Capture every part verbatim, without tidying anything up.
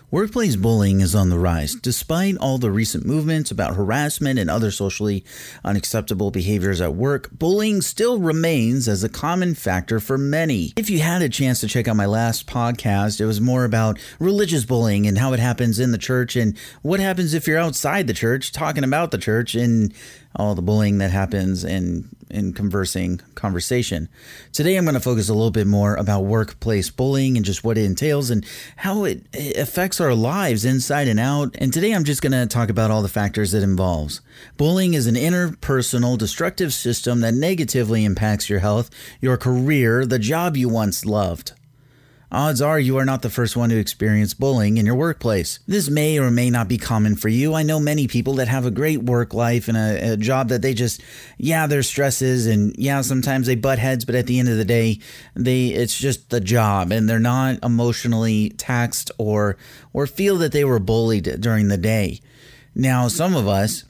Workplace bullying is on the rise. Despite all the recent movements about harassment and other socially unacceptable behaviors at work, bullying still remains as a common factor for many. If you had a chance to check out my last podcast, it was more about religious bullying and how it happens in the church and what happens if you're outside the church talking about the church and all the bullying that happens in, in conversing conversation. Today, I'm going to focus a little bit more about workplace bullying and just what it entails and how it affects our lives inside and out. And today, I'm just going to talk about all the factors it involves. Bullying is an interpersonal, destructive system that negatively impacts your health, your career, the job you once loved. Odds are you are not the first one to experience bullying in your workplace. This may or may not be common for you. I know many people that have a great work life and a, a job that they just, yeah, there's stresses and yeah, sometimes they butt heads, but at the end of the day, they it's just the job and they're not emotionally taxed or or feel that they were bullied during the day. Now, some of us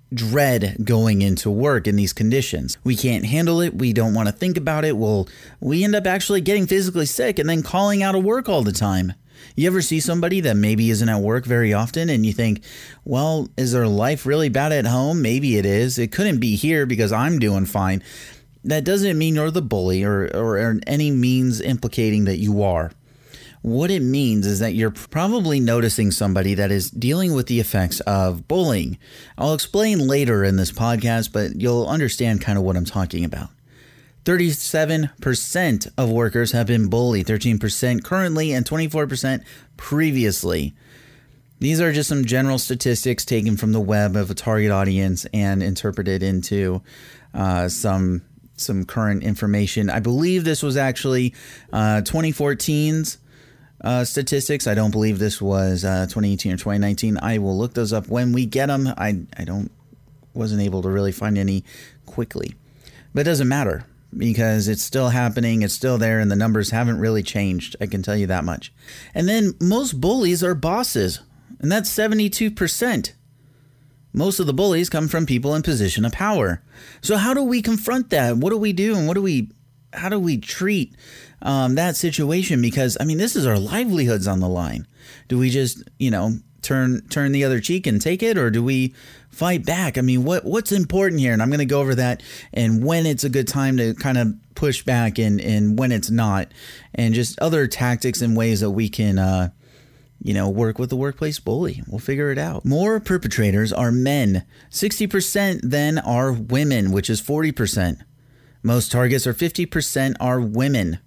dread going into work in these conditions. We can't handle it. We don't want to think about it. Well, we end up actually getting physically sick and then calling out of work all the time. You ever see somebody that maybe isn't at work very often and you think, well, is their life really bad at home? Maybe it is. It couldn't be here because I'm doing fine. That doesn't mean you're the bully or, or, or any means implicating that you are. What it means is that you're probably noticing somebody that is dealing with the effects of bullying. I'll explain later in this podcast, but you'll understand kind of what I'm talking about. thirty-seven percent of workers have been bullied, thirteen percent currently, and twenty-four percent previously. These are just some general statistics taken from the web of a target audience and interpreted into uh, some some current information. I believe this was actually uh, twenty fourteen's Uh, statistics. I don't believe this was uh, twenty eighteen or twenty nineteen. I will look those up when we get them. I I don't wasn't able to really find any quickly, but it doesn't matter because it's still happening. It's still there, and the numbers haven't really changed. I can tell you that much. And then most bullies are bosses, and that's seventy-two percent. Most of the bullies come from people in position of power. So how do we confront that? What do we do, and what do we? How do we treat um, that situation? Because, I mean, this is our livelihoods on the line. Do we just, you know, turn turn the other cheek and take it, or do we fight back? I mean, what what's important here? And I'm going to go over that and when it's a good time to kind of push back and, and when it's not, and just other tactics and ways that we can, uh, you know, work with the workplace bully. We'll figure it out. More perpetrators are men. sixty percent then are women, which is forty percent. Most targets are fifty percent are women.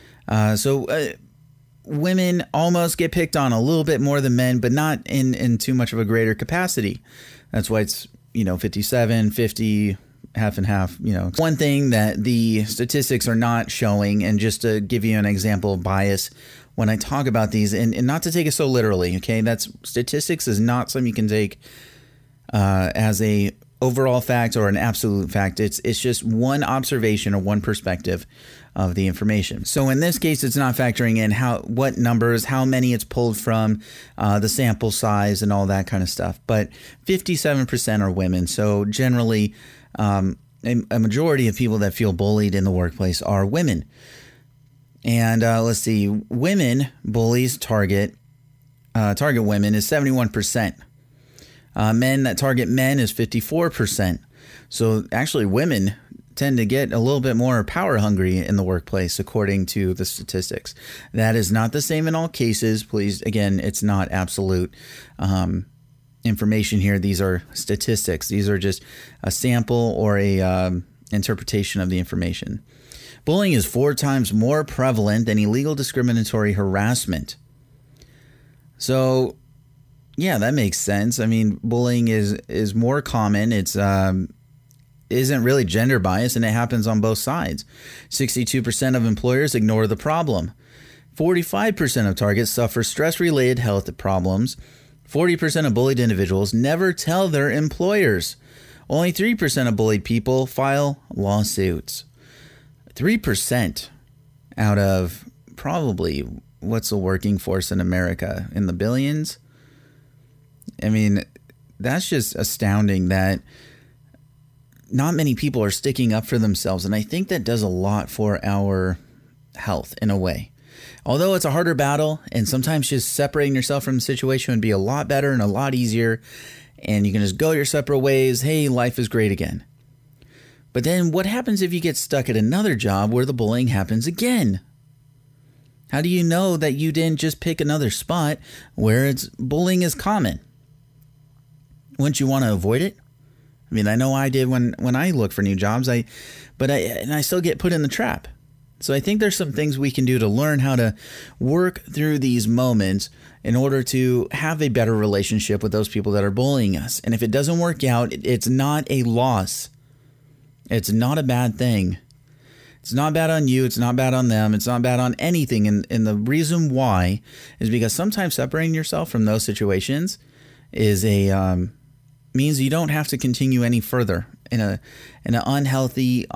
Uh, so uh, women almost get picked on a little bit more than men, but not in, in too much of a greater capacity. That's why it's, you know, fifty-seven, fifty, half and half. You know, one thing that the statistics are not showing, and just to give you an example of bias when I talk about these, and, and not to take it so literally, okay? That's statistics is not something you can take uh, as a overall fact or an absolute fact. It's it's just one observation or one perspective of the information. So in this case, it's not factoring in how what numbers, how many it's pulled from, uh, the sample size, and all that kind of stuff. But fifty-seven percent are women. So generally, um, a, a majority of people that feel bullied in the workplace are women. And uh, let's see, women bullies target uh, target women is seventy-one percent. Uh, men that target men is fifty-four percent. So actually women tend to get a little bit more power hungry in the workplace, according to the statistics. That is not the same in all cases. Please, again, it's not absolute um, information here. These are statistics. These are just a sample or a um, interpretation of the information. Bullying is four times more prevalent than illegal discriminatory harassment. So yeah, that makes sense. I mean, bullying is is more common. It's um, isn't really gender biased, and it happens on both sides. sixty-two percent of employers ignore the problem. forty-five percent of targets suffer stress-related health problems. forty percent of bullied individuals never tell their employers. Only three percent of bullied people file lawsuits. three percent out of probably what's the working force in America? In the billions? I mean, that's just astounding that not many people are sticking up for themselves. And I think that does a lot for our health in a way. Although it's a harder battle, and sometimes just separating yourself from the situation would be a lot better and a lot easier, and you can just go your separate ways. Hey, life is great again. But then what happens if you get stuck at another job where the bullying happens again? How do you know that you didn't just pick another spot where it's bullying is common? Wouldn't you want to avoid it? I mean, I know I did when, when I look for new jobs, I, but I, and I still get put in the trap. So I think there's some things we can do to learn how to work through these moments in order to have a better relationship with those people that are bullying us. And if it doesn't work out, it's not a loss. It's not a bad thing. It's not bad on you. It's not bad on them. It's not bad on anything. And, and the reason why is because sometimes separating yourself from those situations is a um, means you don't have to continue any further in a in an unhealthy,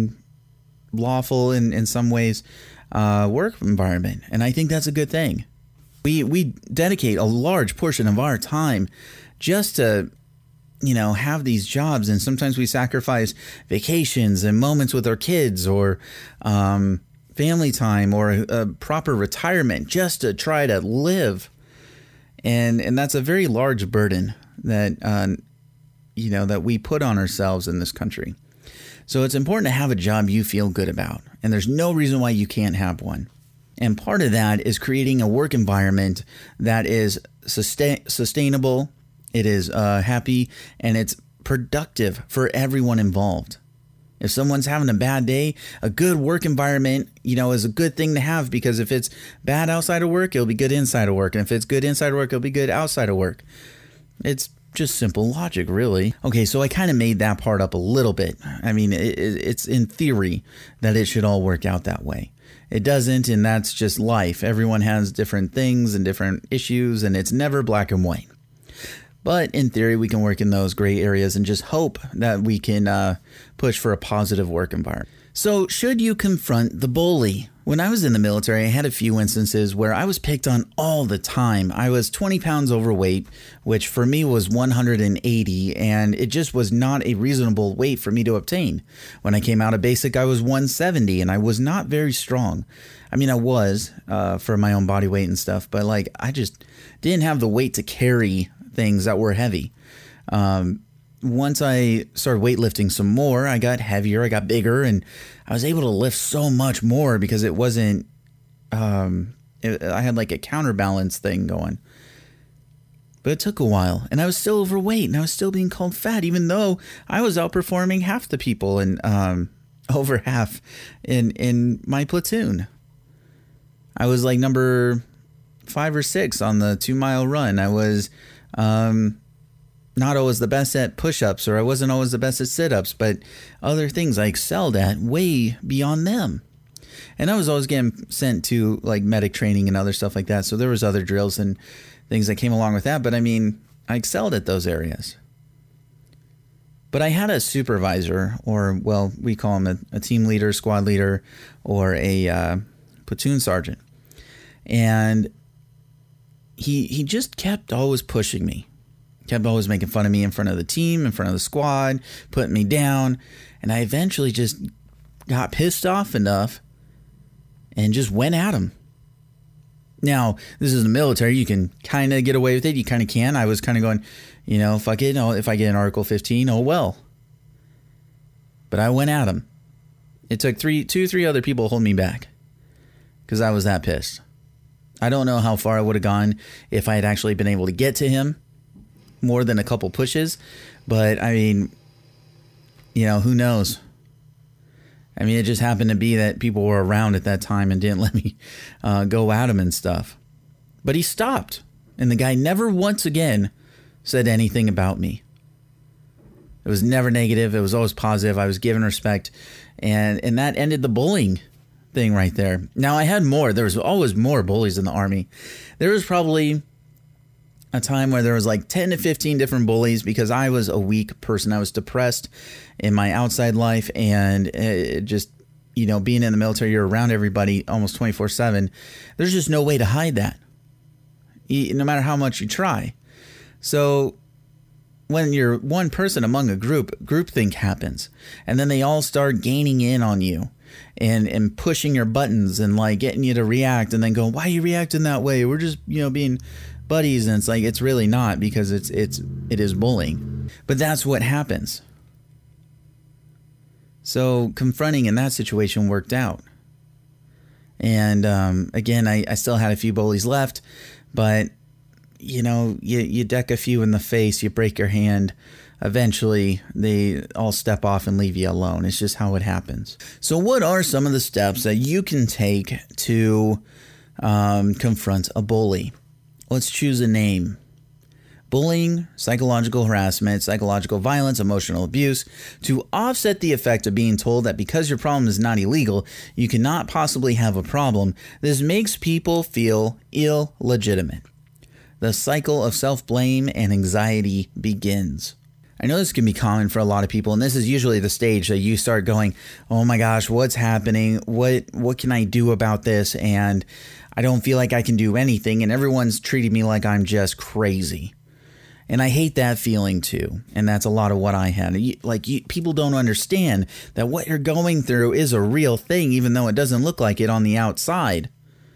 unlawful in, in some ways uh, work environment. And I think that's a good thing. We we dedicate a large portion of our time just to, you know, have these jobs, and sometimes we sacrifice vacations and moments with our kids, or um, family time, or a, a proper retirement just to try to live. And and that's a very large burden that uh, you know that we put on ourselves in this country. So it's important to have a job you feel good about, and there's no reason why you can't have one. And part of that is creating a work environment that is sustain- sustainable. It is uh, happy, and it's productive for everyone involved. If someone's having a bad day, a good work environment, you know, is a good thing to have, because if it's bad outside of work, it'll be good inside of work. And if it's good inside of work, it'll be good outside of work. It's just simple logic, really. Okay, so I kind of made that part up a little bit. I mean, it, it's in theory that it should all work out that way. It doesn't, and that's just life. Everyone has different things and different issues, and it's never black and white. But in theory, we can work in those gray areas and just hope that we can uh, push for a positive work environment. So should you confront the bully? When I was in the military, I had a few instances where I was picked on all the time. I was twenty pounds overweight, which for me was one hundred eighty, and it just was not a reasonable weight for me to obtain. When I came out of basic, I was one seventy, and I was not very strong. I mean, I was uh, for my own body weight and stuff, but like I just didn't have the weight to carry things that were heavy. Um, once I started weightlifting some more, I got heavier, I got bigger, and I was able to lift so much more because it wasn't, um, it, I had like a counterbalance thing going. But it took a while, and I was still overweight, and I was still being called fat, even though I was outperforming half the people, and um, over half in, in my platoon. I was like number five or six on the two mile run. I was um, not always the best at push-ups, or I wasn't always the best at sit-ups, but other things I excelled at way beyond them. And I was always getting sent to like medic training and other stuff like that. So there was other drills and things that came along with that. But I mean, I excelled at those areas. But I had a supervisor, or well, we call him a, a team leader, squad leader, or a uh, platoon sergeant. And he he just kept always pushing me. Kept always making fun of me in front of the team, in front of the squad, putting me down. And I eventually just got pissed off enough and just went at him. Now, this is the military. You can kind of get away with it. You kind of can. I was kind of going, you know, fuck it. If I get an Article fifteen, oh well. But I went at him. It took three, two, three other people to hold me back because I was that pissed. I don't know how far I would have gone if I had actually been able to get to him more than a couple pushes. But, I mean, you know, who knows? I mean, it just happened to be that people were around at that time and didn't let me uh, go at him and stuff. But he stopped. And the guy never once again said anything about me. It was never negative. It was always positive. I was given respect. And, and that ended the bullying thing right there. Now, I had more. There was always more bullies in the Army. There was probably a time where there was like ten to fifteen different bullies because I was a weak person. I was depressed in my outside life, and it just, you know, being in the military, you're around everybody almost twenty-four seven. There's just no way to hide that, no matter how much you try. So when you're one person among a group, groupthink happens, and then they all start gaining in on you. and and pushing your buttons and like getting you to react and then going, why are you reacting that way? We're just, you know, being buddies. And it's like, it's really not, because it's it's it is bullying. But that's what happens. So confronting in that situation worked out. And um, again, I, I still had a few bullies left, but you know, you, you deck a few in the face, you break your hand. Eventually, they all step off and leave you alone. It's just how it happens. So what are some of the steps that you can take to um, confront a bully? Let's choose a name. Bullying, psychological harassment, psychological violence, emotional abuse. To offset the effect of being told that because your problem is not illegal, you cannot possibly have a problem, this makes people feel illegitimate. The cycle of self-blame and anxiety begins. I know this can be common for a lot of people, and this is usually the stage that you start going, oh my gosh, what's happening? What what can I do about this? And I don't feel like I can do anything, and everyone's treating me like I'm just crazy. And I hate that feeling too, and that's a lot of what I had. Like, you, people don't understand that what you're going through is a real thing, even though it doesn't look like it on the outside.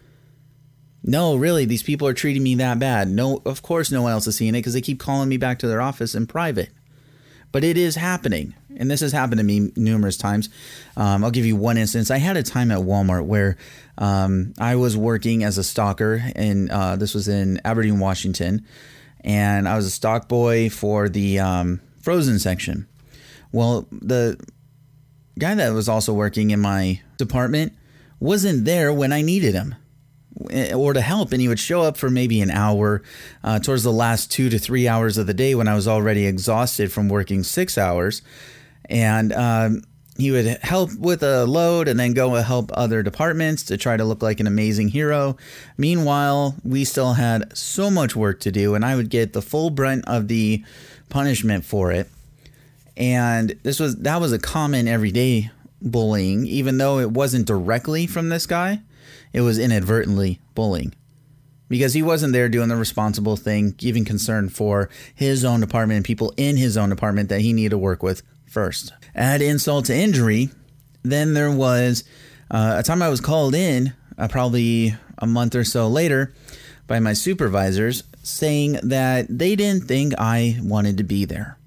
No, really, these people are treating me that bad. No, of course no one else is seeing it because they keep calling me back to their office in private. But it is happening, and this has happened to me numerous times. Um, I'll give you one instance. I had a time at Walmart where um, I was working as a stalker, and uh, this was in Aberdeen, Washington, and I was a stock boy for the um, frozen section. Well, the guy that was also working in my department wasn't there when I needed him or to help, and he would show up for maybe an hour uh, towards the last two to three hours of the day when I was already exhausted from working six hours. And um, he would help with a load and then go help other departments to try to look like an amazing hero. Meanwhile, we still had so much work to do, and I would get the full brunt of the punishment for it. And this was that was a common everyday bullying, even though it wasn't directly from this guy. It was inadvertently bullying because he wasn't there doing the responsible thing, giving concern for his own department and people in his own department that he needed to work with first. Add insult to injury. Then there was uh, a time I was called in, uh, probably a month or so later, by my supervisors saying that they didn't think I wanted to be there.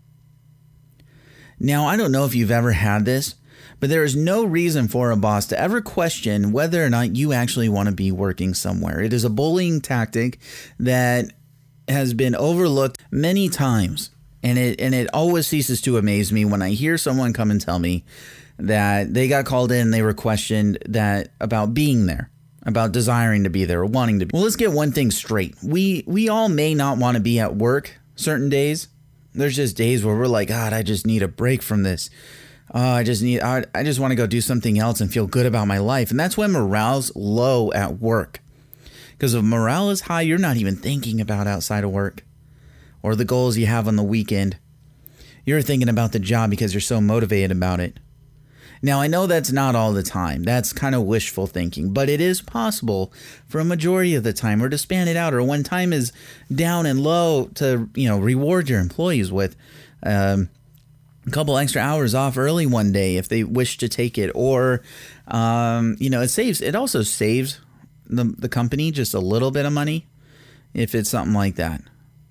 Now, I don't know if you've ever had this, but there is no reason for a boss to ever question whether or not you actually want to be working somewhere. It is a bullying tactic that has been overlooked many times. And it and it always ceases to amaze me when I hear someone come and tell me that they got called in, they were questioned that about being there, about desiring to be there or wanting to be. Well, let's get one thing straight. We we all may not want to be at work certain days. There's just days where we're like, God, I just need a break from this. Oh, I just need, I, I just want to go do something else and feel good about my life. And that's when morale's low at work. Because if morale is high, you're not even thinking about outside of work or the goals you have on the weekend. You're thinking about the job because you're so motivated about it. Now, I know that's not all the time. That's kind of wishful thinking, but it is possible for a majority of the time, or to span it out, or when time is down and low, to, you know, reward your employees with um, a couple extra hours off early one day if they wish to take it, or um, you know, it saves. It also saves the the company just a little bit of money if it's something like that.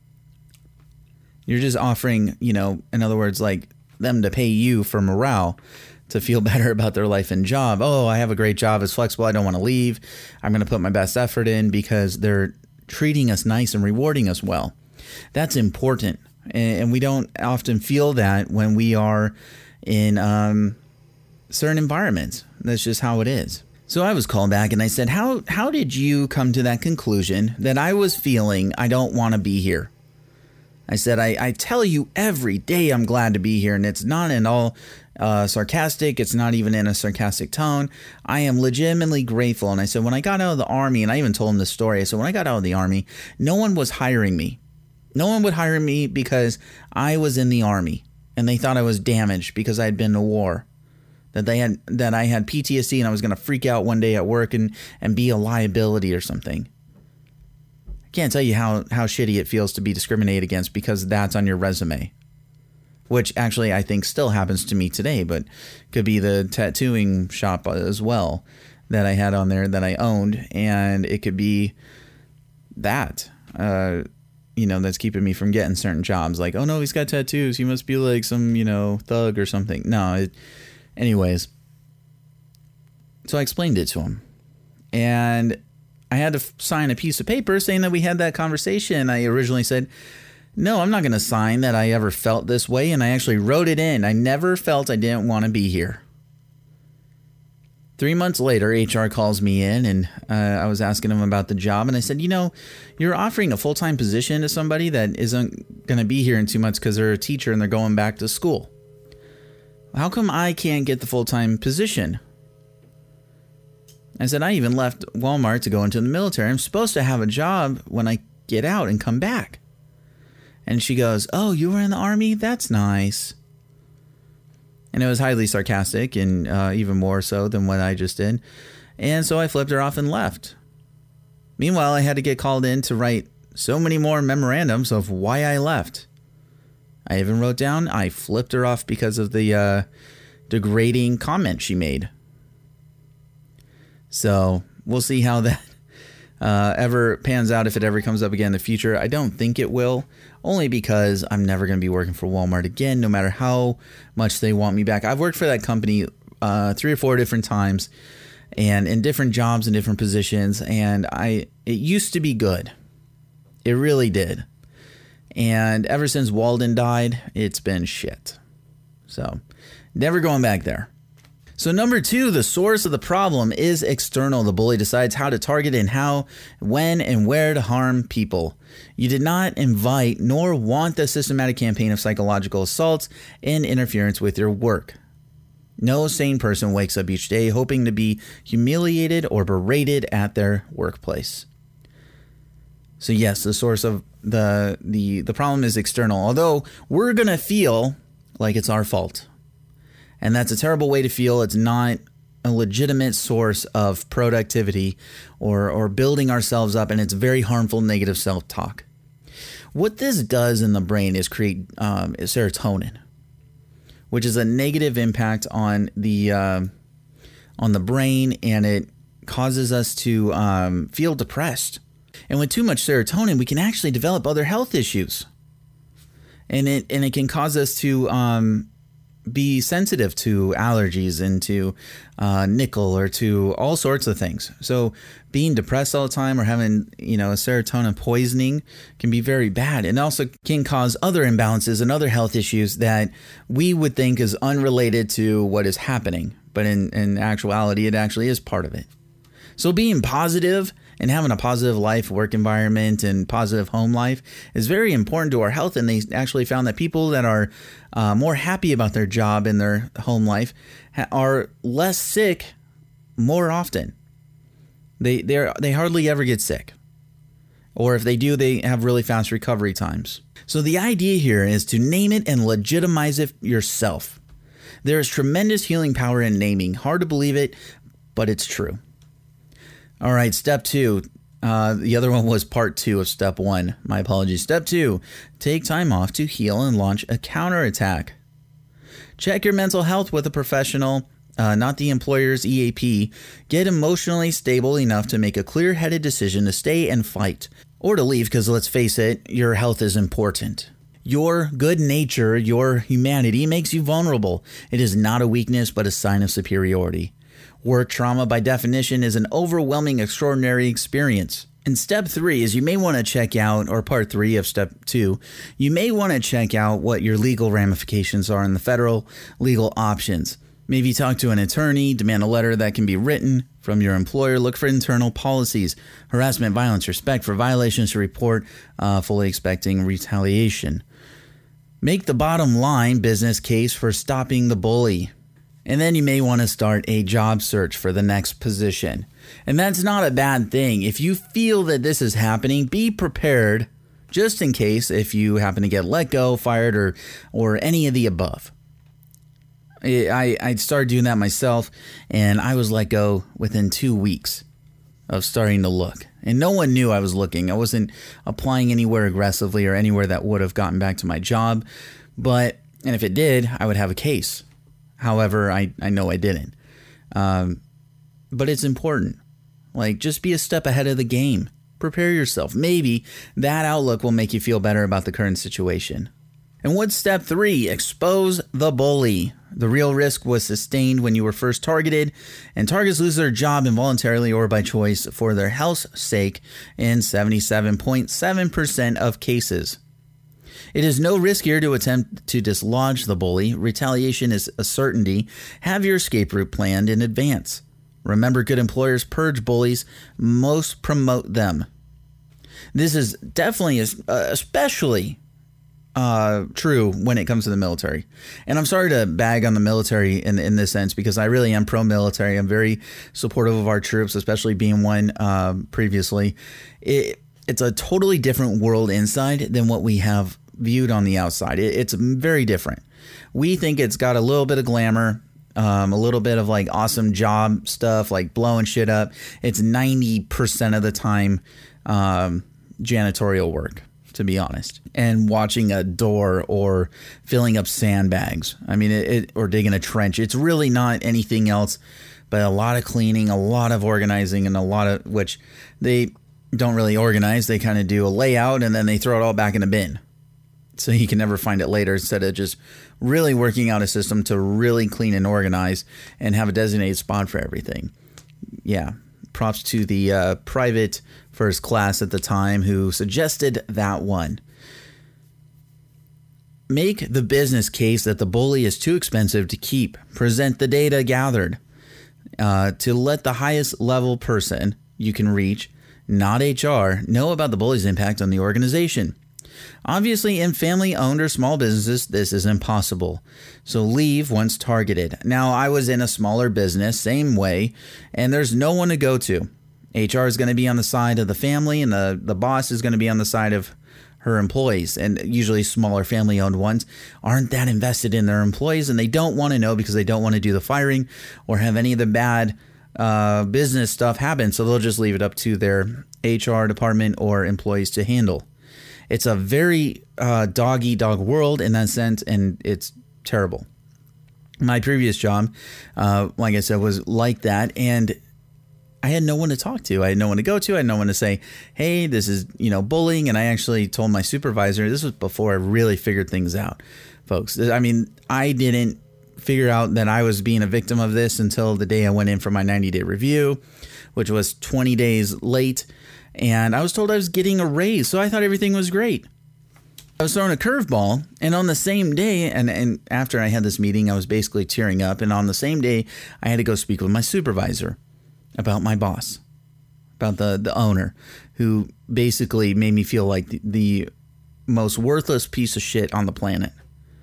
You're just offering, you know, in other words, like them to pay you for morale, to feel better about their life and job. Oh, I have a great job. It's flexible. I don't want to leave. I'm going to put my best effort in because they're treating us nice and rewarding us well. That's important. And we don't often feel that when we are in um, certain environments. That's just how it is. So I was called back and I said, how, how did you come to that conclusion that I was feeling I don't want to be here? I said, I, I tell you every day I'm glad to be here, and it's not at all uh, sarcastic. It's not even in a sarcastic tone. I am legitimately grateful. And I said, when I got out of the Army, and I even told him this story, I said, when I got out of the Army, no one was hiring me. No one would hire me because I was in the Army, and they thought I was damaged because I had been to war. That they had that I had P T S D and I was going to freak out one day at work and, and be a liability or something. I can't tell you how, how shitty it feels to be discriminated against because that's on your resume. which actually I think still happens to me today, but could be the tattooing shop as well that I had on there that I owned. And it could be that, uh, you know, that's keeping me from getting certain jobs. Like, oh no, he's got tattoos. He must be like some, you know, thug or something. No, it, anyways. So I explained it to him. And I had to f- sign a piece of paper saying that we had that conversation. I originally said, no, I'm not going to sign that I ever felt this way. And I actually wrote it in. I never felt I didn't want to be here. Three months later, H R calls me in, and uh, I was asking him about the job. And I said, you know, you're offering a full-time position to somebody that isn't going to be here in two months because they're a teacher and they're going back to school. How come I can't get the full-time position? I said, I even left Walmart to go into the military. I'm supposed to have a job when I get out and come back. And she goes, oh, you were in the Army? That's nice. And it was highly sarcastic, and uh, even more so than what I just did. And so I flipped her off and left. Meanwhile, I had to get called in to write so many more memorandums of why I left. I even wrote down I flipped her off because of the uh, degrading comment she made. So we'll see how that uh, ever pans out, if it ever comes up again in the future. I don't think it will, only because I'm never going to be working for Walmart again, no matter how much they want me back. I've worked for that company uh, three or four different times, and in different jobs and different positions, and I it used to be good. It really did. And ever since Walden died, it's been shit. So never going back there. So number two, the source of the problem is external. The bully decides how to target and how, when, and where to harm people. You did not invite nor want the systematic campaign of psychological assaults and interference with your work. No sane person wakes up each day hoping to be humiliated or berated at their workplace. So yes, the source of the the, the problem is external, although we're going to feel like it's our fault. And that's a terrible way to feel. It's not a legitimate source of productivity or, or building ourselves up, and it's very harmful negative self-talk. What this does in the brain is create um, serotonin, which is a negative impact on the uh, on the brain, and it causes us to um, feel depressed. And with too much serotonin, we can actually develop other health issues, and it and it can cause us to um, be sensitive to allergies and to uh, nickel or to all sorts of things. So being depressed all the time or having, you know, a serotonin poisoning can be very bad, and also can cause other imbalances and other health issues that we would think is unrelated to what is happening. But in, in actuality, it actually is part of it. So being positive and having a positive life, work environment, and positive home life is very important to our health. And they actually found that people that are uh, more happy about their job and their home life ha- are less sick more often. They they they hardly ever get sick. Or if they do, they have really fast recovery times. So the idea here is to name it and legitimize it yourself. There is tremendous healing power in naming. Hard to believe it, but it's true. All right, step two. Uh, the other one was part two of step one. My apologies. Step two, take time off to heal and launch a counterattack. Check your mental health with a professional, uh, not the employer's E A P. Get emotionally stable enough to make a clear-headed decision to stay and fight, or to leave, because let's face it, your health is important. Your good nature, your humanity makes you vulnerable. It is not a weakness, but a sign of superiority. Work trauma, by definition, is an overwhelming, extraordinary experience. And step three is you may want to check out, or part three of step two, you may want to check out what your legal ramifications are in the federal legal options. Maybe talk to an attorney, demand a letter that can be written from your employer, look for internal policies, harassment, violence, respect for violations to report, uh, fully expecting retaliation. Make the bottom line business case for stopping the bully. And then you may want to start a job search for the next position. And that's not a bad thing. If you feel that this is happening, be prepared just in case if you happen to get let go, fired, or or any of the above. I, I started doing that myself, and I was let go within two weeks of starting to look. And no one knew I was looking. I wasn't applying anywhere aggressively or anywhere that would have gotten back to my job. But And if it did, I would have a case. However, I, I know I didn't. Um, but it's important. Like, just be a step ahead of the game. Prepare yourself. Maybe that outlook will make you feel better about the current situation. And what's step three? Expose the bully. The real risk was sustained when you were first targeted, and targets lose their job involuntarily or by choice for their health's sake in seventy-seven point seven percent of cases. It is no riskier to attempt to dislodge the bully. Retaliation is a certainty. Have your escape route planned in advance. Remember, good employers purge bullies, most promote them. This is definitely, especially uh, true when it comes to the military. And I'm sorry to bag on the military in, in this sense, because I really am pro-military. I'm very supportive of our troops, especially being one uh, previously. It, it's a totally different world inside than what we have viewed on the outside. It, it's very different. We think it's got a little bit of glamour. Um, a little bit of like awesome job stuff, like blowing shit up. It's ninety percent of the time um, janitorial work, to be honest. And watching a door or filling up sandbags. I mean, it, it or digging a trench. It's really not anything else but a lot of cleaning, a lot of organizing, and a lot of which they don't really organize. They kind of do a layout and then they throw it all back in a bin. So you can never find it later, instead of just really working out a system to really clean and organize and have a designated spot for everything. Yeah, props to the uh, private first class at the time who suggested that one. Make the business case that the bully is too expensive to keep. Present the data gathered uh, to let the highest level person you can reach, not H R, know about the bully's impact on the organization. Obviously, in family-owned or small businesses, this is impossible. So leave once targeted. Now, I was in a smaller business, same way, and there's no one to go to. H R is going to be on the side of the family, and the, the boss is going to be on the side of her employees. And usually smaller family-owned ones aren't that invested in their employees, and they don't want to know because they don't want to do the firing or have any of the bad uh, business stuff happen. So they'll just leave it up to their H R department or employees to handle. It's a very uh, dog-eat-dog world in that sense, and it's terrible. My previous job, uh, like I said, was like that, and I had no one to talk to. I had no one to go to. I had no one to say, hey, this is, you know, bullying. And I actually told my supervisor, this was before I really figured things out, folks. I mean, I didn't figure out that I was being a victim of this until the day I went in for my ninety-day review, which was twenty days late. And I was told I was getting a raise, so I thought everything was great. I was throwing a curveball, and on the same day, and, and after I had this meeting, I was basically tearing up. And on the same day, I had to go speak with my supervisor about my boss, about the, the owner, who basically made me feel like the, the most worthless piece of shit on the planet.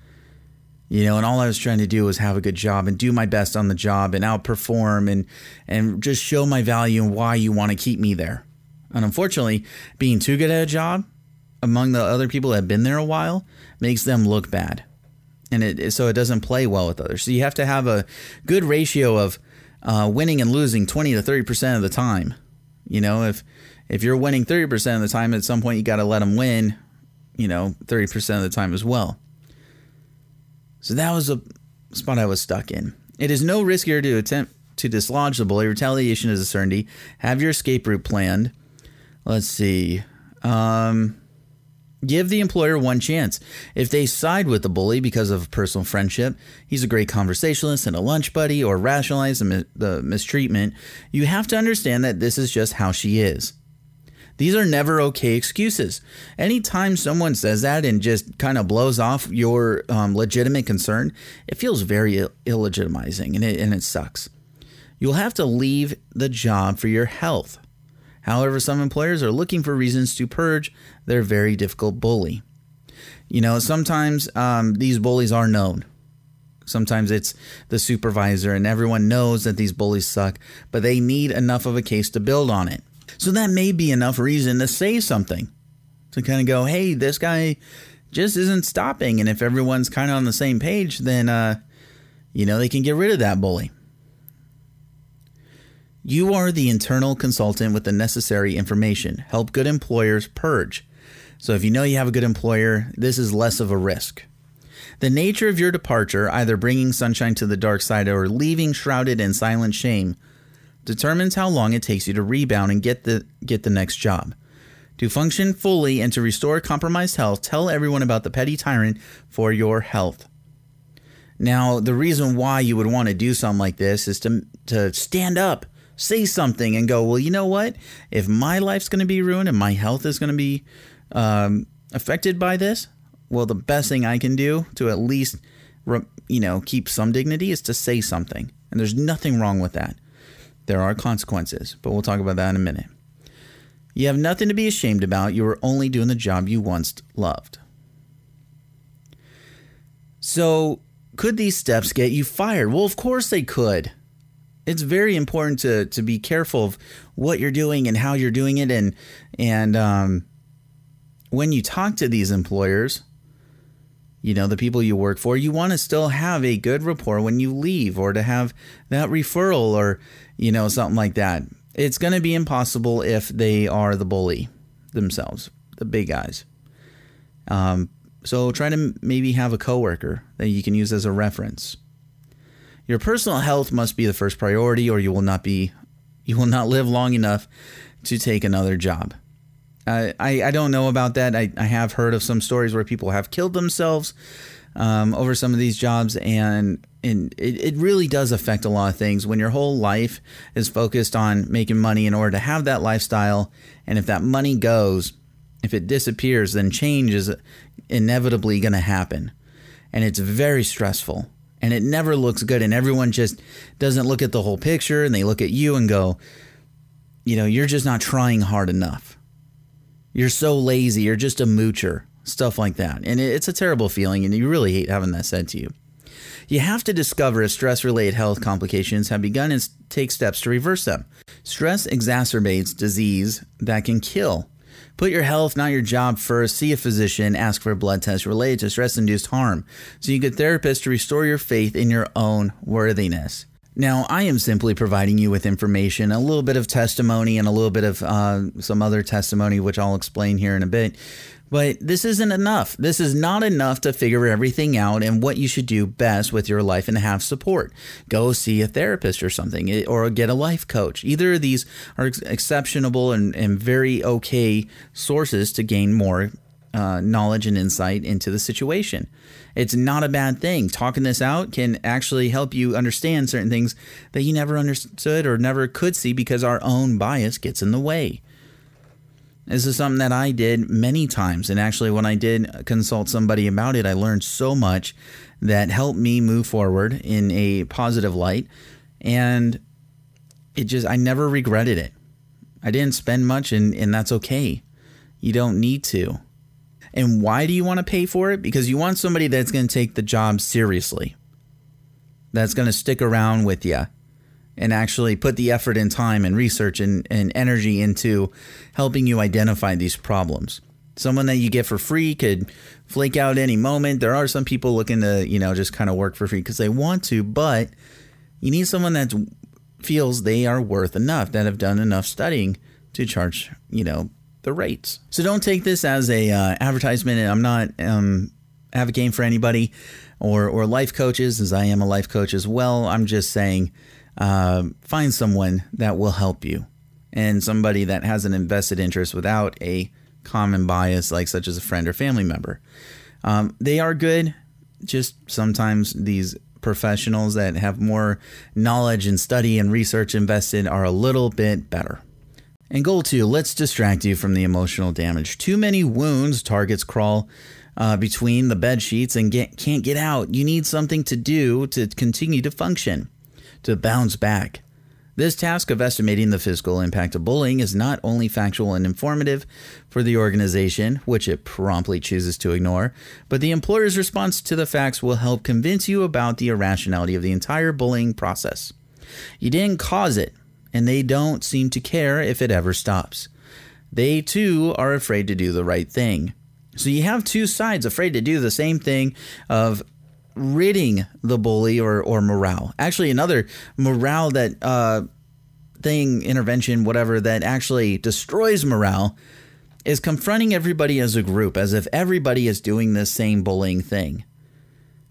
You know, and all I was trying to do was have a good job and do my best on the job and outperform and, and just show my value and why you want to keep me there. And unfortunately, being too good at a job among the other people that have been there a while makes them look bad. And it so it doesn't play well with others. So you have to have a good ratio of uh, winning and losing twenty to thirty percent of the time. You know, if if you're winning thirty percent of the time, at some point you got to let them win, you know, thirty percent of the time as well. So that was a spot I was stuck in. It is no riskier to attempt to dislodge the bully. Retaliation is a certainty. Have your escape route planned. Let's see. Um, give the employer one chance. If they side with the bully because of personal friendship, he's a great conversationalist and a lunch buddy, or rationalize the, mi- the mistreatment, you have to understand that this is just how she is. These are never okay excuses. Anytime someone says that and just kind of blows off your um, legitimate concern, it feels very Ill- illegitimizing and it, and it sucks. You'll have to leave the job for your health. However, some employers are looking for reasons to purge their very difficult bully. You know, sometimes um, these bullies are known. Sometimes it's the supervisor and everyone knows that these bullies suck, but they need enough of a case to build on it. So that may be enough reason to say something, to kind of go, hey, this guy just isn't stopping. And if everyone's kind of on the same page, then, uh, you know, they can get rid of that bully. You are the internal consultant with the necessary information. Help good employers purge. So if you know you have a good employer, this is less of a risk. The nature of your departure, either bringing sunshine to the dark side or leaving shrouded in silent shame, determines how long it takes you to rebound and get the get the next job. To function fully and to restore compromised health, tell everyone about the petty tyrant for your health. Now, the reason why you would want to do something like this is to to stand up, say something, and go, well, you know what? If my life's going to be ruined and my health is going to be um, affected by this, well, the best thing I can do to at least, you know, keep some dignity is to say something. And there's nothing wrong with that. There are consequences, but we'll talk about that in a minute. You have nothing to be ashamed about. You are only doing the job you once loved. So, could these steps get you fired? Well, of course they could. It's very important to to be careful of what you're doing and how you're doing it. And, and um, when you talk to these employers, you know, the people you work for, you want to still have a good rapport when you leave, or to have that referral, or, you know, something like that. It's going to be impossible if they are the bully themselves, the big guys. Um, so try to maybe have a coworker that you can use as a reference. Your personal health must be the first priority, or you will not be, you will not live long enough to take another job. Uh, I, I don't know about that. I, I have heard of some stories where people have killed themselves um, over some of these jobs, and and it, it really does affect a lot of things when your whole life is focused on making money in order to have that lifestyle. And if that money goes, if it disappears, then change is inevitably going to happen. And it's very stressful, and it never looks good. And everyone just doesn't look at the whole picture, and they look at you and go, you know, you're just not trying hard enough. You're so lazy. You're just a moocher, stuff like that. And it's a terrible feeling, and you really hate having that said to you. You have to discover if stress-related health complications have begun and take steps to reverse them. Stress exacerbates disease that can kill. Put your health, not your job, first. See a physician. Ask for a blood test related to stress-induced harm, so you get therapists to restore your faith in your own worthiness. Now, I am simply providing you with information, a little bit of testimony, and a little bit of uh, some other testimony, which I'll explain here in a bit. But this isn't enough. This is not enough to figure everything out and what you should do best with your life and have support. Go see a therapist or something, or get a life coach. Either of these are ex- exceptional and, and very okay sources to gain more uh, knowledge and insight into the situation. It's not a bad thing. Talking this out can actually help you understand certain things that you never understood or never could see because our own bias gets in the way. This is something that I did many times. And actually, when I did consult somebody about it, I learned so much that helped me move forward in a positive light. And it just, I never regretted it. I didn't spend much, and, and that's okay. You don't need to. And why do you want to pay for it? Because you want somebody that's going to take the job seriously, that's going to stick around with you and actually put the effort and time and research and, and energy into helping you identify these problems. Someone that you get for free could flake out any moment. There are some people looking to, you know, just kind of work for free because they want to, but you need someone that feels they are worth enough, that have done enough studying to charge, you know, the rates. So don't take this as a uh, advertisement. I'm not um, advocating for anybody or, or life coaches, as I am a life coach as well. I'm just saying, Uh, find someone that will help you, and somebody that has an invested interest without a common bias, like such as a friend or family member. Um, they are good. Just sometimes these professionals that have more knowledge and study and research invested are a little bit better. And goal two, let's distract you from the emotional damage. Too many wounds, targets crawl uh, between the bed sheets and get, can't get out. You need something to do to continue to function, to bounce back. This task of estimating the physical impact of bullying is not only factual and informative for the organization, which it promptly chooses to ignore, but the employer's response to the facts will help convince you about the irrationality of the entire bullying process. You didn't cause it, and they don't seem to care if it ever stops. They, too, are afraid to do the right thing. So you have two sides afraid to do the same thing of ridding the bully or, or morale. Actually, another morale that uh, thing, intervention, whatever, that actually destroys morale is confronting everybody as a group, as if everybody is doing this same bullying thing.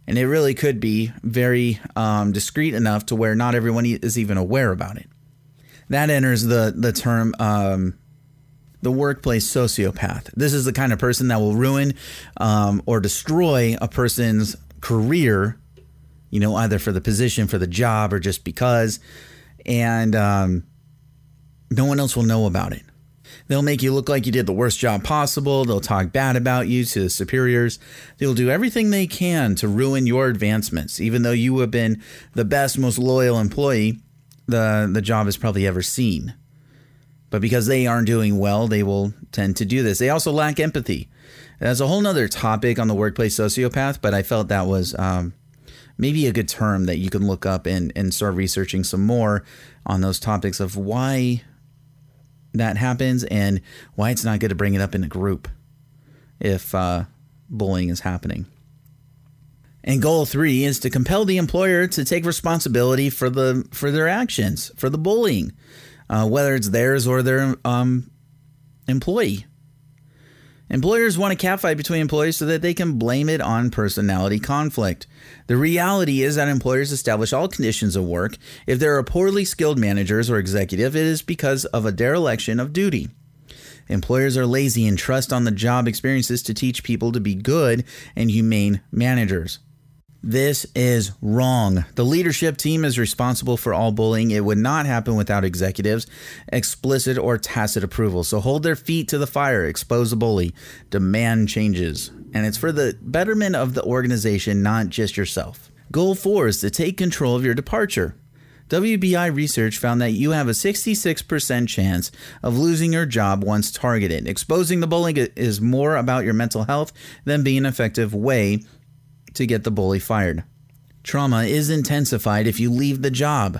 And it really could be very um, discreet enough to where not everyone is even aware about it. That enters the, the term um, the workplace sociopath. This is the kind of person that will ruin um, or destroy a person's career, you know, either for the position, for the job, or just because. And um, no one else will know about it. They'll make you look like you did the worst job possible. They'll talk bad about you to superiors. They'll do everything they can to ruin your advancements. Even though you have been the best, most loyal employee the, the job has probably ever seen. But because they aren't doing well, they will tend to do this. They also lack empathy. That's a whole nother topic on the workplace sociopath, but I felt that was um, maybe a good term that you can look up and, and start researching some more on those topics of why that happens and why it's not good to bring it up in a group if uh, bullying is happening. And goal three is to compel the employer to take responsibility for the for their actions, for the bullying, uh, whether it's theirs or their um, employee. Employers want a catfight between employees so that they can blame it on personality conflict. The reality is that employers establish all conditions of work. If there are poorly skilled managers or executive, it is because of a dereliction of duty. Employers are lazy and trust on the job experiences to teach people to be good and humane managers. This is wrong. The leadership team is responsible for all bullying. It would not happen without executives' explicit or tacit approval. So hold their feet to the fire, expose the bully, demand changes. And it's for the betterment of the organization, not just yourself. Goal four is to take control of your departure. W B I research found that you have a sixty-six percent chance of losing your job once targeted. Exposing the bullying is more about your mental health than being an effective way to get the bully fired. Trauma is intensified if you leave the job,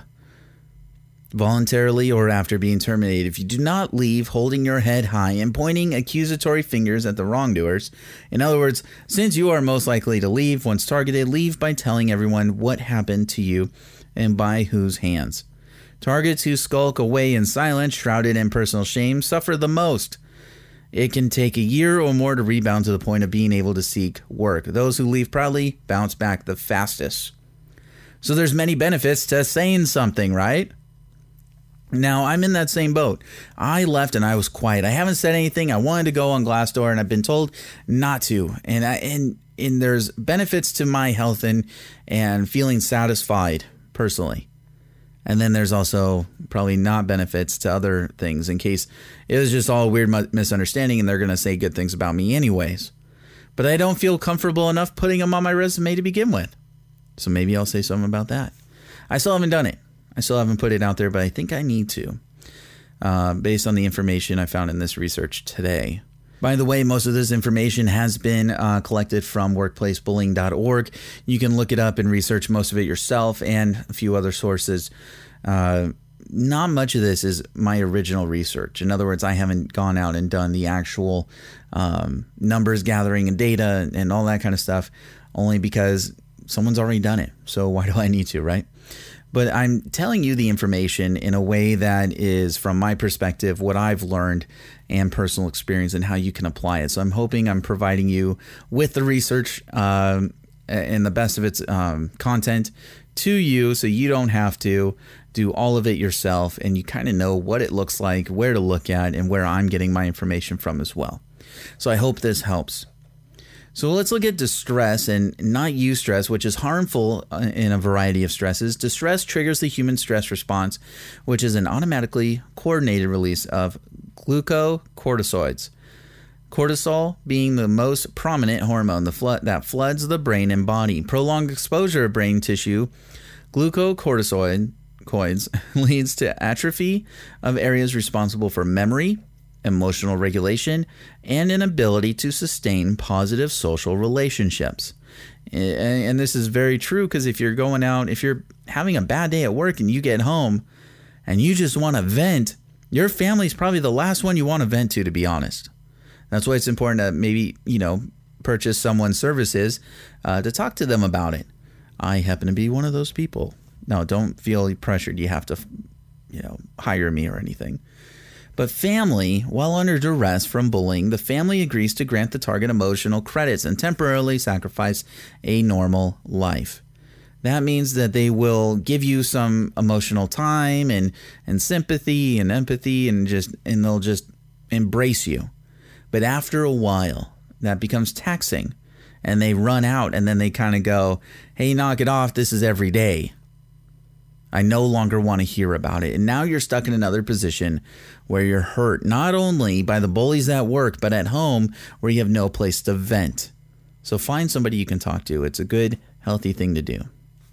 voluntarily or after being terminated. If you do not leave holding your head high and pointing accusatory fingers at the wrongdoers, in other words, since you are most likely to leave once targeted, leave by telling everyone what happened to you and by whose hands. Targets who skulk away in silence, shrouded in personal shame, suffer the most. It can take a year or more to rebound to the point of being able to seek work. Those who leave proudly bounce back the fastest. So there's many benefits to saying something, right? Now, I'm in that same boat. I left and I was quiet. I haven't said anything. I wanted to go on Glassdoor and I've been told not to. And I, and, and there's benefits to my health and, and feeling satisfied personally. And then there's also probably not benefits to other things in case it was just all a weird misunderstanding and they're going to say good things about me anyways. But I don't feel comfortable enough putting them on my resume to begin with. So maybe I'll say something about that. I still haven't done it. I still haven't put it out there, but I think I need to, uh, based on the information I found in this research today. By the way, most of this information has been uh, collected from workplace bullying dot org. You can look it up and research most of it yourself and a few other sources. Uh, not much of this is my original research. In other words, I haven't gone out and done the actual um, numbers gathering and data and all that kind of stuff, only because someone's already done it. So why do I need to, right? But I'm telling you the information in a way that is, from my perspective, what I've learned and personal experience and how you can apply it. So I'm hoping I'm providing you with the research um, and the best of its um, content to you so you don't have to do all of it yourself and you kind of know what it looks like, where to look at, and where I'm getting my information from as well. So I hope this helps. So let's look at distress and not eustress, which is harmful in a variety of stresses. Distress triggers the human stress response, which is an automatically coordinated release of glucocorticoids. Cortisol being the most prominent hormone the flood, that floods the brain and body. Prolonged exposure of brain tissue, glucocorticoids leads to atrophy of areas responsible for memory, emotional regulation, and an ability to sustain positive social relationships. And this is very true because if you're going out, if you're having a bad day at work and you get home and you just want to vent, your family's probably the last one you want to vent to, to be honest. That's why it's important to maybe, you know, purchase someone's services uh, to talk to them about it. I happen to be one of those people. No, don't feel pressured. You have to, you know, hire me or anything. But family, while under duress from bullying, the family agrees to grant the target emotional credits and temporarily sacrifice a normal life. That means that they will give you some emotional time and, and sympathy and empathy and just and they'll just embrace you. But after a while, that becomes taxing and they run out and then they kind of go, hey, knock it off. This is every day. I no longer want to hear about it. And now you're stuck in another position where you're hurt, not only by the bullies at work, but at home where you have no place to vent. So find somebody you can talk to. It's a good, healthy thing to do.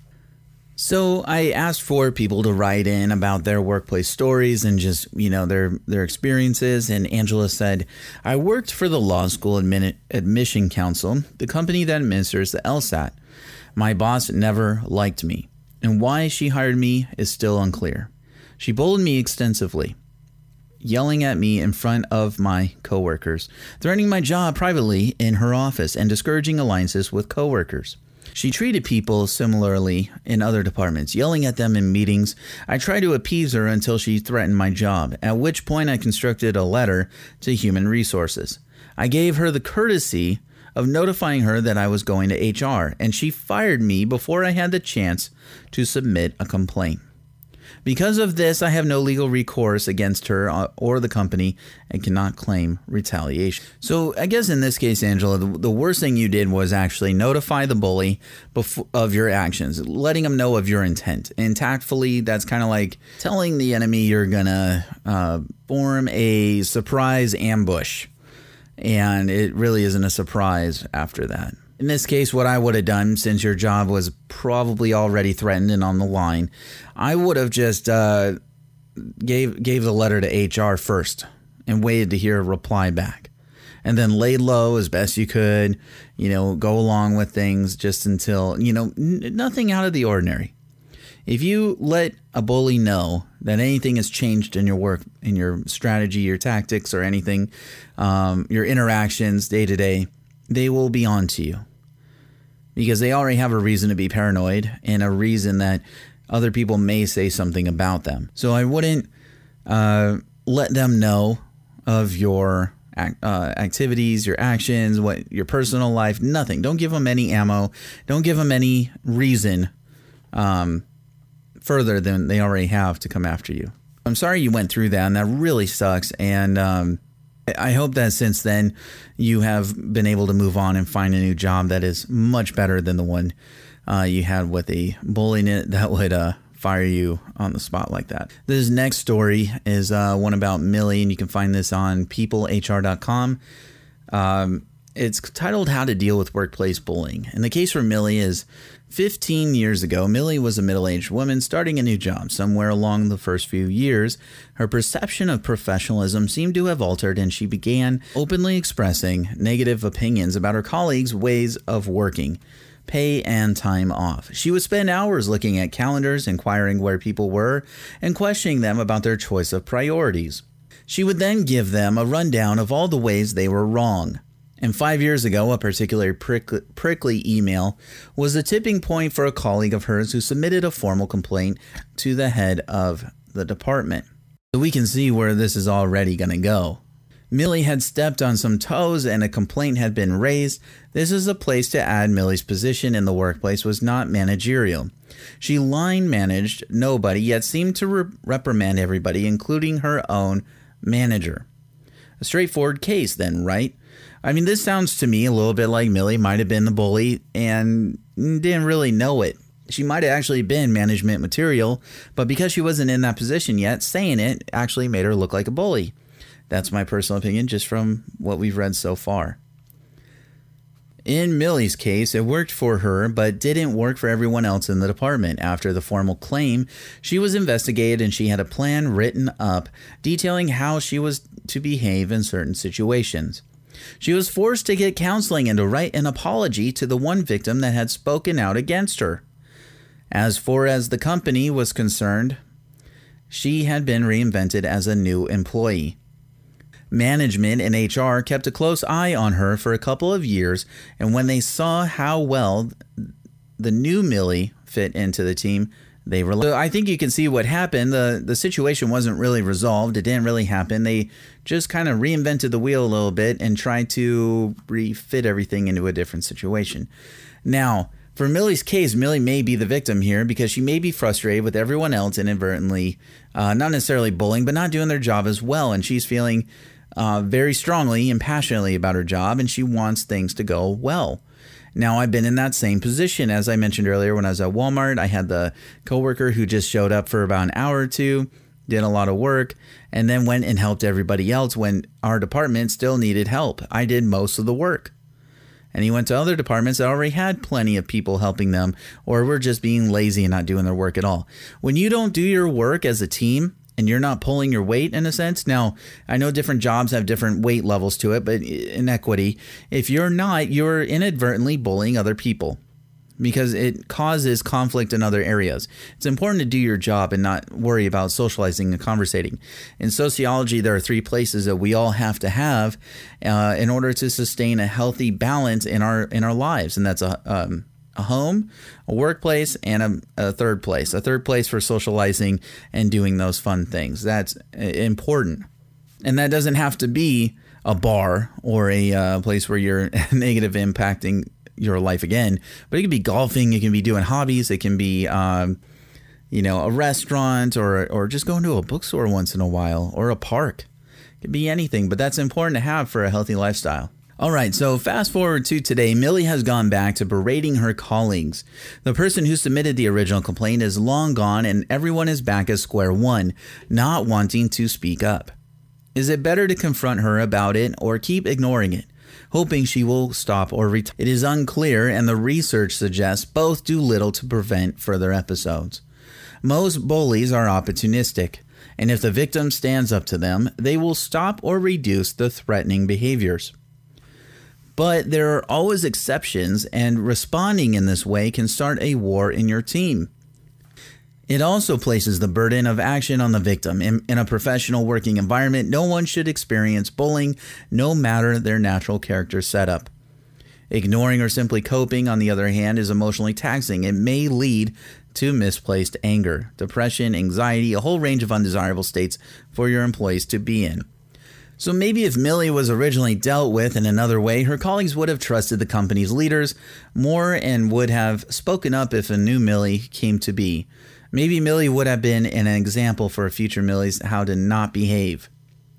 So I asked for people to write in about their workplace stories and just, you know, their their experiences. And Angela said, I worked for the Law School Admin- Admission Council, the company that administers the LSAT. My boss never liked me, and why she hired me is still unclear. She bullied me extensively, yelling at me in front of my coworkers, threatening my job privately in her office, and discouraging alliances with coworkers. She treated people similarly in other departments, yelling at them in meetings. I tried to appease her until she threatened my job, at which point I constructed a letter to Human Resources. I gave her the courtesy of notifying her that I was going to H R, and she fired me before I had the chance to submit a complaint. Because of this, I have no legal recourse against her or the company and cannot claim retaliation. So I guess in this case, Angela, the, the worst thing you did was actually notify the bully before, of your actions, letting them know of your intent. And tactfully, that's kind of like telling the enemy you're going to uh, form a surprise ambush. And it really isn't a surprise after that. In this case, what I would have done, since your job was probably already threatened and on the line, I would have just uh, gave gave the letter to H R first and waited to hear a reply back. And then laid low as best you could, you know, go along with things just until, you know, n- nothing out of the ordinary. If you let a bully know that anything has changed in your work, in your strategy, your tactics, or anything, um, your interactions day to day, they will be on to you because they already have a reason to be paranoid and a reason that other people may say something about them. So I wouldn't uh, let them know of your uh, activities, your actions, what your personal life, nothing. Don't give them any ammo. Don't give them any reason um, further than they already have to come after you. I'm sorry you went through that, and that really sucks. And um, I hope that since then you have been able to move on and find a new job that is much better than the one uh, you had with a bully in it that would uh, fire you on the spot like that. This next story is uh, one about Millie, and you can find this on people H R dot com. Um, it's titled How to Deal with Workplace Bullying. And the case for Millie is fifteen years ago, Millie was a middle-aged woman starting a new job. Somewhere along the first few years, her perception of professionalism seemed to have altered, and she began openly expressing negative opinions about her colleagues' ways of working, pay, and time off. She would spend hours looking at calendars, inquiring where people were, and questioning them about their choice of priorities. She would then give them a rundown of all the ways they were wrong. And five years ago, a particularly prickly, prickly email was the tipping point for a colleague of hers who submitted a formal complaint to the head of the department. So we can see where this is already going to go. Millie had stepped on some toes and a complaint had been raised. This is a place to add Millie's position in the workplace was not managerial. She line managed nobody, yet seemed to re- reprimand everybody, including her own manager. A straightforward case then, right? I mean, this sounds to me a little bit like Millie might have been the bully and didn't really know it. She might have actually been management material, but because she wasn't in that position yet, saying it actually made her look like a bully. That's my personal opinion just from what we've read so far. In Millie's case, it worked for her, but didn't work for everyone else in the department. After the formal claim, she was investigated and she had a plan written up detailing how she was to behave in certain situations. She was forced to get counseling and to write an apology to the one victim that had spoken out against her. As far as the company was concerned, she had been reinvented as a new employee. Management and H R kept a close eye on her for a couple of years, and when they saw how well the new Millie fit into the team, They rel- so I think you can see what happened. The the situation wasn't really resolved. It didn't really happen. They just kind of reinvented the wheel a little bit and tried to refit everything into a different situation. Now, for Millie's case, Millie may be the victim here because she may be frustrated with everyone else inadvertently, uh, not necessarily bullying, but not doing their job as well. And she's feeling uh, very strongly and passionately about her job, and she wants things to go well. Now, I've been in that same position. As I mentioned earlier, when I was at Walmart, I had the coworker who just showed up for about an hour or two, did a lot of work, and then went and helped everybody else when our department still needed help. I did most of the work. And he went to other departments that already had plenty of people helping them, or were just being lazy and not doing their work at all. When you don't do your work as a team, and you're not pulling your weight in a sense. Now, I know different jobs have different weight levels to it, but in equity, if you're not, you're inadvertently bullying other people because it causes conflict in other areas. It's important to do your job and not worry about socializing and conversating. In sociology, there are three places that we all have to have uh, in order to sustain a healthy balance in our in our lives, and that's a um, a home, a workplace, and a, a third place, a third place for socializing and doing those fun things. That's important. And that doesn't have to be a bar or a uh, place where you're negative impacting your life again, but it can be golfing. It can be doing hobbies. It can be, um, you know, a restaurant or, or just going to a bookstore once in a while or a park. It can be anything, but that's important to have for a healthy lifestyle. All right, so fast forward to today, Millie has gone back to berating her colleagues. The person who submitted the original complaint is long gone and everyone is back at square one, not wanting to speak up. Is it better to confront her about it or keep ignoring it, hoping she will stop or retire? It is unclear, and the research suggests both do little to prevent further episodes. Most bullies are opportunistic, and if the victim stands up to them, they will stop or reduce the threatening behaviors. But there are always exceptions, and responding in this way can start a war in your team. It also places the burden of action on the victim. In, in a professional working environment, no one should experience bullying, no matter their natural character setup. Ignoring or simply coping, on the other hand, is emotionally taxing. It may lead to misplaced anger, depression, anxiety, a whole range of undesirable states for your employees to be in. So maybe if Millie was originally dealt with in another way, her colleagues would have trusted the company's leaders more and would have spoken up if a new Millie came to be. Maybe Millie would have been an example for future Millies how to not behave.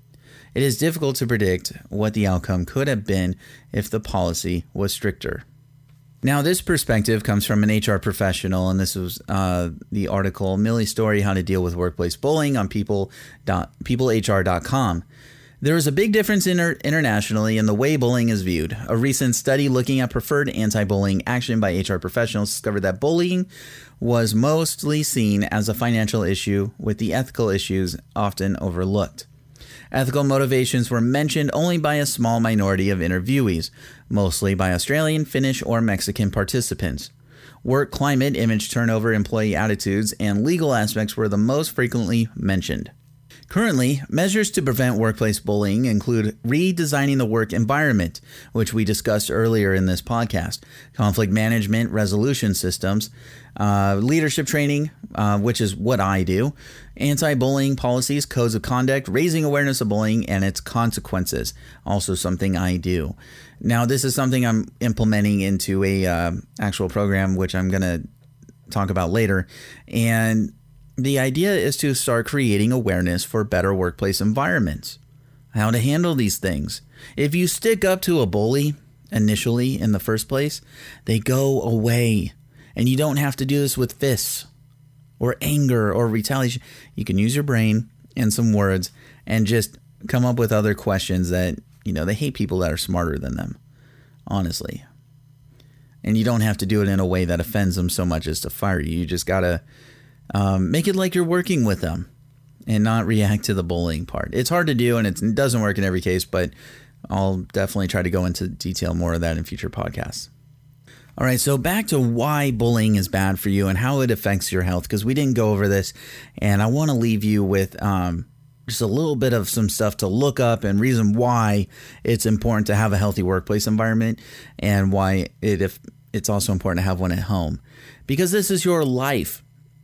It is difficult to predict what the outcome could have been if the policy was stricter. Now, this perspective comes from an H R professional, and this was uh, the article, Millie's Story, How to Deal with Workplace Bullying on people people H R dot com. There is a big difference inter- internationally in the way bullying is viewed. A recent study looking at preferred anti-bullying action by H R professionals discovered that bullying was mostly seen as a financial issue, with the ethical issues often overlooked. Ethical motivations were mentioned only by a small minority of interviewees, mostly by Australian, Finnish, or Mexican participants. Work climate, image turnover, employee attitudes, and legal aspects were the most frequently mentioned. Currently, measures to prevent workplace bullying include redesigning the work environment, which we discussed earlier in this podcast, conflict management resolution systems, uh, leadership training, uh, which is what I do, anti-bullying policies, codes of conduct, raising awareness of bullying and its consequences, also something I do. Now, this is something I'm implementing into a uh, actual program, which I'm going to talk about later, and the idea is to start creating awareness for better workplace environments, how to handle these things. If you stick up to a bully initially in the first place, they go away. And you don't have to do this with fists or anger or retaliation. You can use your brain and some words and just come up with other questions that, you know, they hate people that are smarter than them, honestly. And you don't have to do it in a way that offends them so much as to fire you. You just got to Um, make it like you're working with them and not react to the bullying part. It's hard to do, and it's, it doesn't work in every case, but I'll definitely try to go into detail more of that in future podcasts. All right, so back to why bullying is bad for you and how it affects your health, because we didn't go over this, and I want to leave you with um, just a little bit of some stuff to look up and reason why it's important to have a healthy workplace environment and why it if it's also important to have one at home, because this is your life.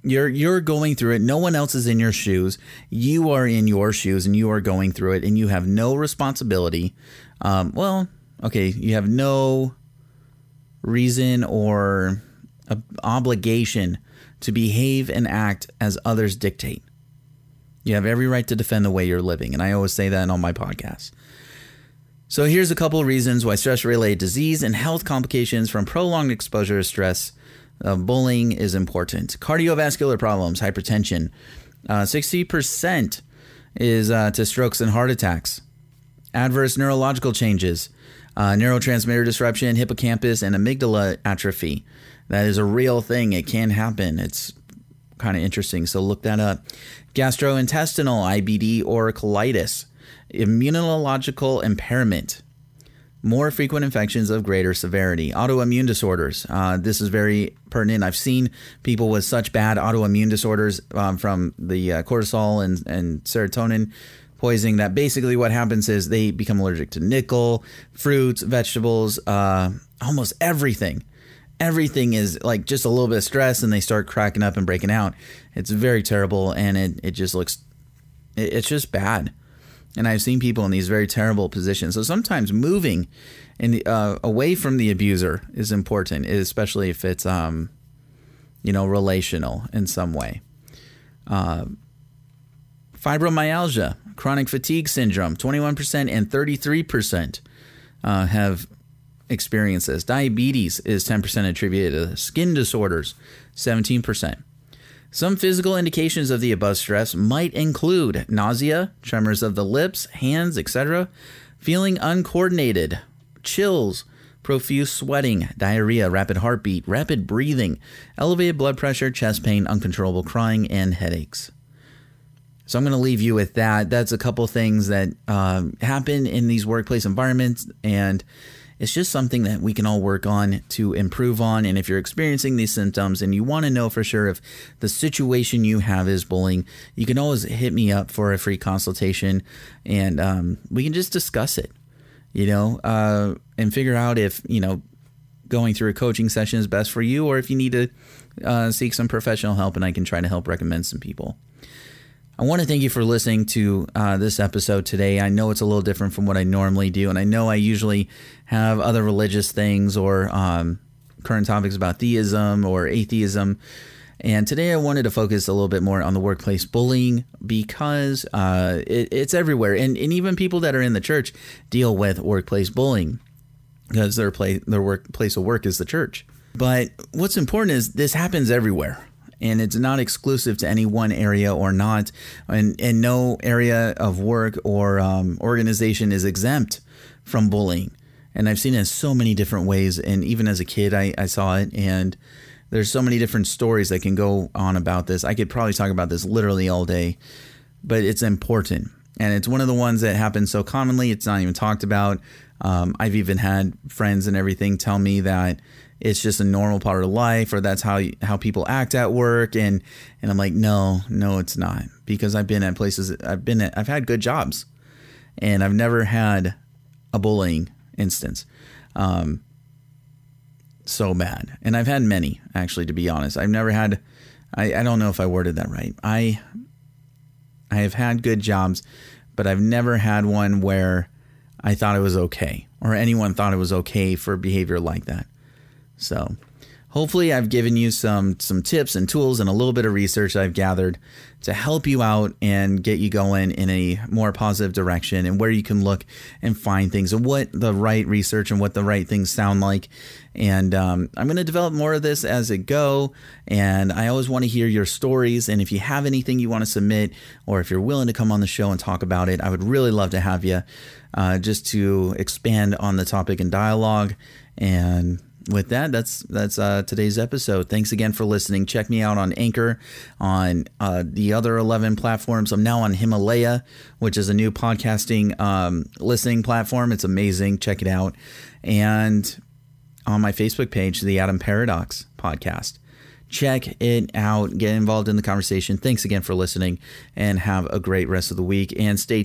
You're you're going through it. No one else is in your shoes. You are in your shoes and you are going through it, and you have no responsibility. Um, well, okay, you have no reason or a obligation to behave and act as others dictate. You have every right to defend the way you're living, and I always say that on my podcast. So here's a couple of reasons why stress-related disease and health complications from prolonged exposure to stress Uh, bullying is important. Cardiovascular problems, hypertension, uh, sixty percent is uh, to strokes and heart attacks. Adverse neurological changes, uh, neurotransmitter disruption, hippocampus, and amygdala atrophy. That is a real thing. It can happen. It's kind of interesting. So look that up. Gastrointestinal, I B D, or colitis. Immunological impairment. More frequent infections of greater severity. Autoimmune disorders. Uh, this is very pertinent. I've seen people with such bad autoimmune disorders um, from the uh, cortisol and, and serotonin poisoning that basically what happens is they become allergic to nickel, fruits, vegetables, uh, almost everything. Everything is like just a little bit of stress and they start cracking up and breaking out. It's very terrible, and it, it just looks, it, it's just bad. And I've seen people in these very terrible positions. So sometimes moving in the, uh, away from the abuser is important, especially if it's, um, you know, relational in some way. Uh, fibromyalgia, chronic fatigue syndrome, twenty-one percent and thirty-three percent uh, have experienced this. Diabetes is ten percent attributed to skin disorders, seventeen percent. Some physical indications of the above stress might include nausea, tremors of the lips, hands, et cetera, feeling uncoordinated, chills, profuse sweating, diarrhea, rapid heartbeat, rapid breathing, elevated blood pressure, chest pain, uncontrollable crying, and headaches. So I'm going to leave you with that. That's a couple things that uh, happen in these workplace environments, and it's just something that we can all work on to improve on. And if you're experiencing these symptoms and you want to know for sure if the situation you have is bullying, you can always hit me up for a free consultation, and um, we can just discuss it, you know, uh, and figure out if, you know, going through a coaching session is best for you, or if you need to uh, seek some professional help, and I can try to help recommend some people. I want to thank you for listening to uh, this episode today. I know it's a little different from what I normally do, and I know I usually have other religious things or um, current topics about theism or atheism. And today I wanted to focus a little bit more on the workplace bullying, because uh, it, it's everywhere. And, and even people that are in the church deal with workplace bullying, because their, play, their work, place of work is the church. But what's important is this happens everywhere. And it's not exclusive to any one area or not. And, and no area of work or um, organization is exempt from bullying. And I've seen it in so many different ways. And even as a kid, I, I saw it. And there's so many different stories that can go on about this. I could probably talk about this literally all day, but it's important. And it's one of the ones that happens so commonly, it's not even talked about. Um, I've even had friends and everything tell me that it's just a normal part of life, or that's how you, how people act at work. And, and I'm like, no, no, it's not, because I've been at places, I've been at, I've had good jobs, and I've never had a bullying instance. Um, so bad. And I've had many, actually, to be honest. I've never had, I, I don't know if I worded that right. I, I have had good jobs, but I've never had one where I thought it was okay, or anyone thought it was okay for behavior like that. So hopefully I've given you some some tips and tools and a little bit of research I've gathered to help you out and get you going in a more positive direction, and where you can look and find things, and what the right research and what the right things sound like. And um, I'm going to develop more of this as it go. And I always want to hear your stories. And if you have anything you want to submit, or if you're willing to come on the show and talk about it, I would really love to have you uh, just to expand on the topic and dialogue. And with that, that's that's uh, today's episode. Thanks again for listening. Check me out on Anchor, on uh, the other eleven platforms. I'm now on Himalaya, which is a new podcasting um, listening platform. It's amazing. Check it out. And on my Facebook page, the Adam Paradox Podcast. Check it out. Get involved in the conversation. Thanks again for listening, and have a great rest of the week. And stay